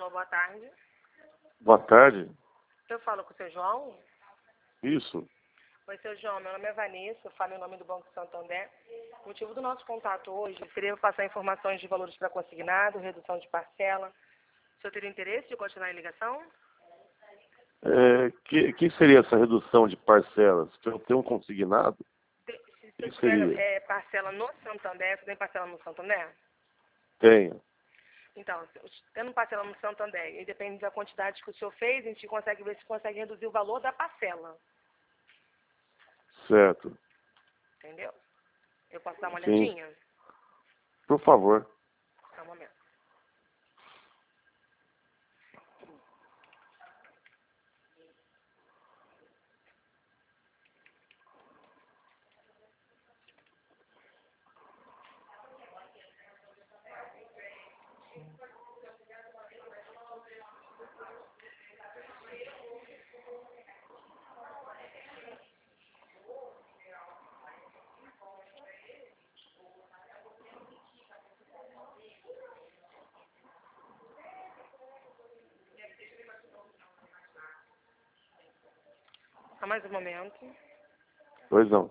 Alô, boa tarde. Boa tarde. Eu falo com o seu João? Isso. Oi, seu João, meu nome é Vanessa, eu falo em nome do Banco Santander. O motivo do nosso contato hoje seria passar informações de valores para consignado, redução de parcela. O senhor teria interesse de continuar em ligação? Que seria essa redução de parcelas? Se eu tenho um consignado, Se o você que seria? tiver parcela no Santander, você tem parcela no Santander? Tenho. Então, tendo parcela no Santander, e depende da quantidade que o senhor fez, a gente consegue ver se consegue reduzir o valor da parcela. Certo. Entendeu? Eu posso dar uma Sim. olhadinha? Por favor. Só um momento. Só mais um momento. Pois não.